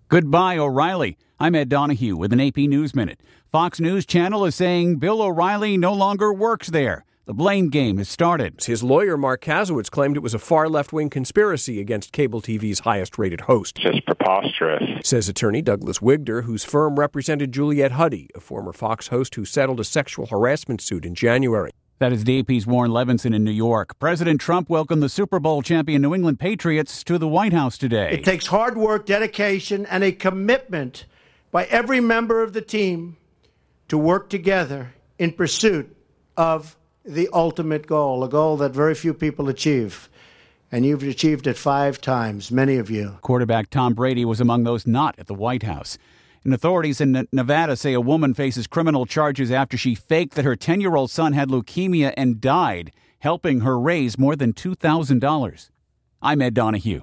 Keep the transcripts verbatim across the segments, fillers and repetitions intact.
Goodbye, O'Reilly. I'm Ed Donahue with an A P News Minute. Fox News Channel is saying Bill O'Reilly no longer works there. The blame game has started. His lawyer, Mark Kasowitz, claimed it was a far left-wing conspiracy against cable T V's highest-rated host. Just preposterous, says attorney Douglas Wigder, whose firm represented Juliette Huddy, a former Fox host who settled a sexual harassment suit in January. That is the A P's Warren Levinson in New York. President Trump welcomed the Super Bowl champion New England Patriots to the White House today. It takes hard work, dedication, and a commitment by every member of the team to work together in pursuit of the ultimate goal, a goal that very few people achieve. And you've achieved it five times, many of you. Quarterback Tom Brady was among those not at the White House. And authorities in Nevada say a woman faces criminal charges after she faked that her ten-year-old son had leukemia and died, helping her raise more than two thousand dollars. I'm Ed Donahue.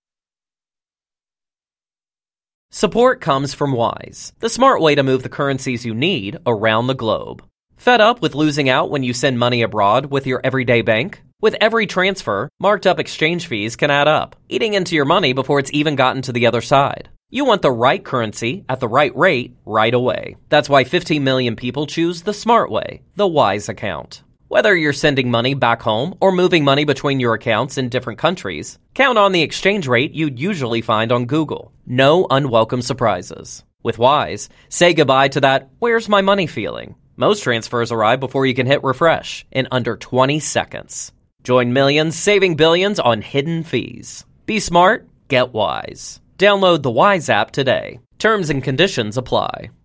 Support comes from Wise, the smart way to move the currencies you need around the globe. Fed up with losing out when you send money abroad with your everyday bank? With every transfer, marked up exchange fees can add up, eating into your money before it's even gotten to the other side. You want the right currency at the right rate right away. That's why fifteen million people choose the smart way, the Wise account. Whether you're sending money back home or moving money between your accounts in different countries, count on the exchange rate you'd usually find on Google. No unwelcome surprises. With Wise, say goodbye to that "where's my money" feeling. Most transfers arrive before you can hit refresh in under twenty seconds. Join millions saving billions on hidden fees. Be smart, get Wise. Download the Wise app today. Terms and conditions apply.